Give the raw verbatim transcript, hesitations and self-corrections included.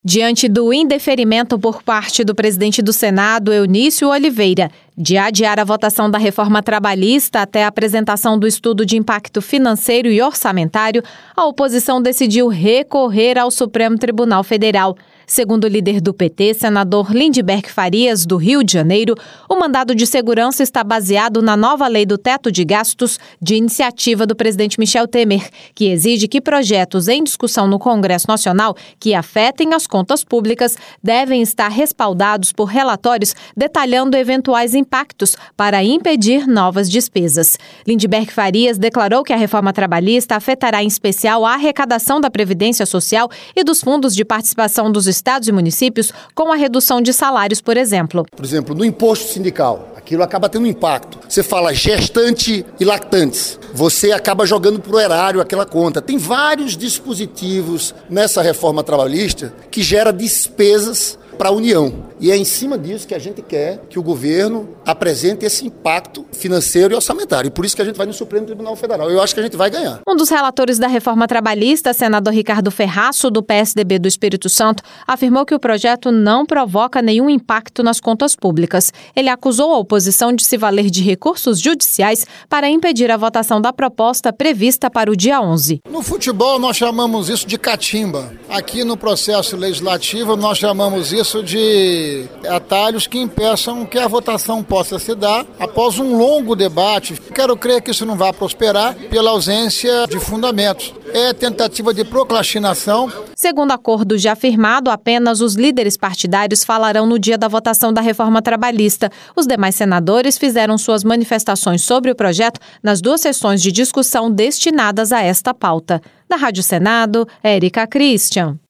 Diante do indeferimento por parte do presidente do Senado, Eunício Oliveira, de adiar a votação da reforma trabalhista até a apresentação do estudo de impacto financeiro e orçamentário, a oposição decidiu recorrer ao Supremo Tribunal Federal. Segundo o líder do P T, senador Lindeberg Farias, do Rio de Janeiro, o mandado de segurança está baseado na nova lei do teto de gastos de iniciativa do presidente Michel Temer, que exige que projetos em discussão no Congresso Nacional que afetem as contas públicas devem estar respaldados por relatórios detalhando eventuais impactos para impedir novas despesas. Lindeberg Farias declarou que a reforma trabalhista afetará em especial a arrecadação da Previdência Social e dos fundos de participação dos estados e municípios com a redução de salários, por exemplo. Por exemplo, no imposto sindical, aquilo acaba tendo um impacto. Você fala gestante e lactantes, você acaba jogando para o erário aquela conta. Tem vários dispositivos nessa reforma trabalhista que gera despesas para a União. E é em cima disso que a gente quer que o governo apresente esse impacto financeiro e orçamentário. E por isso que a gente vai no Supremo Tribunal Federal. Eu acho que a gente vai ganhar. Um dos relatores da reforma trabalhista, senador Ricardo Ferraço, do P S D B do Espírito Santo, afirmou que o projeto não provoca nenhum impacto nas contas públicas. Ele acusou a oposição de se valer de recursos judiciais para impedir a votação da proposta prevista para o dia onze. No futebol, nós chamamos isso de catimba. Aqui no processo legislativo, nós chamamos isso de atalhos que impeçam que a votação possa se dar após um longo debate. Quero crer que isso não vai prosperar pela ausência de fundamentos. É tentativa de procrastinação. Segundo acordo já firmado, apenas os líderes partidários falarão no dia da votação da reforma trabalhista. Os demais senadores fizeram suas manifestações sobre o projeto nas duas sessões de discussão destinadas a esta pauta. Da Rádio Senado, Érica Christian.